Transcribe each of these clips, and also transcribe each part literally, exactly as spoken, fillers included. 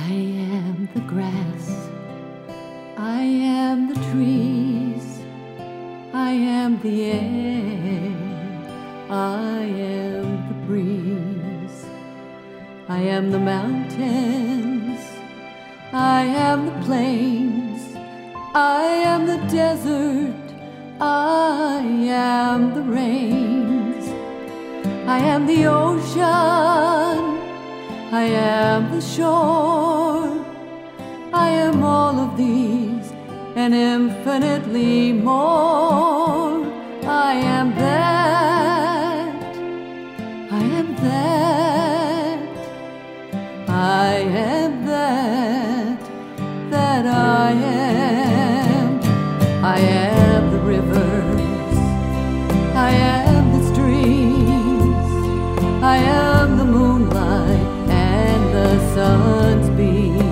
I am the grass, I am the trees, I am the air, I am the breeze, I am the mountains, I am the plains, I am the desert, I am the rains, I am the ocean, I am the shore, I am all of these and infinitely more. I am that, I am that, I am that, that I am. I am the rivers, I am the streams, I am the moonlight and the sun's beams.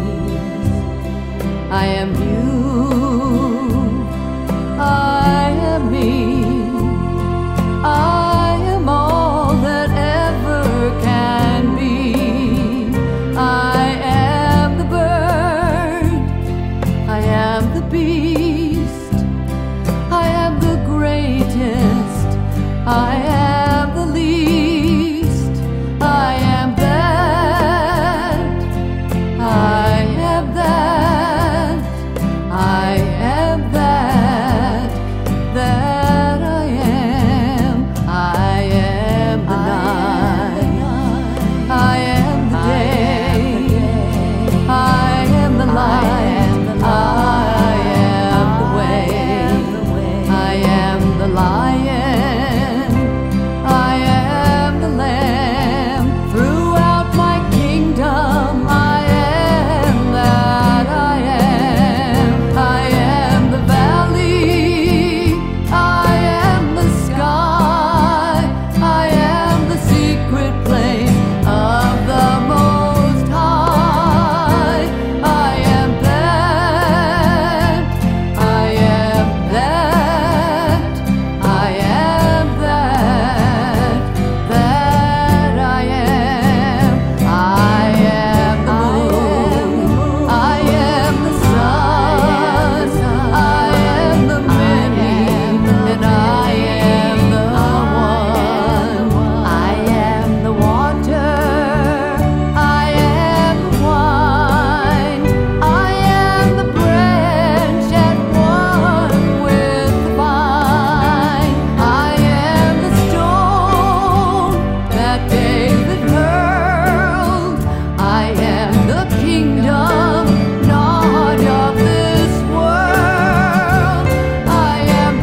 I am you, I am me, I am all that ever can be. I am the bird, I am the beast, I am the greatest, I am the least. I am that, I am that, I am that, that I am. I am the night, I am the day, I am the light, I am the way, I am the lion, I am the lamb. Throughout my kingdom I am that I am. I am the valley, I am the sky, I am the secret place of the Most High. I am that, I am that, I am that, that I am. I am the moon, I am the sun, I am the many, and I am the one. I am the water, I am the wine, I am the branch at one with the vine. I am the stone that David hurled, I am the kingdom not of this world. I am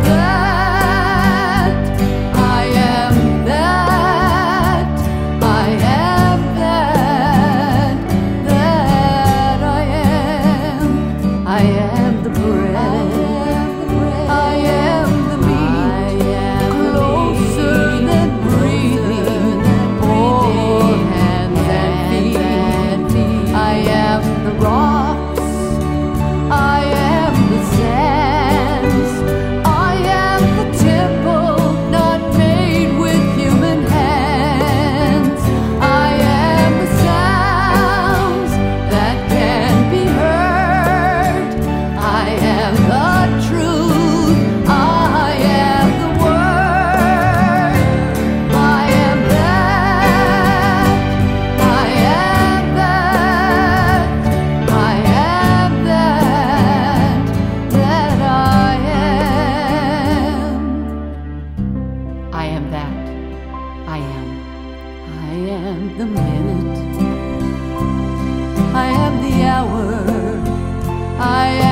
that, I am that, I am that, that I am. I am the bread, I am the meat, closer than breathing, for hands and feet. I am the rocks, I am the sands, I am the temple not made with human hands. I am the sounds that can be heard, I am the truth, I am the word. I am that, I am that, I am that, that I am. I am that, I am. I am the minute, I am the hour, I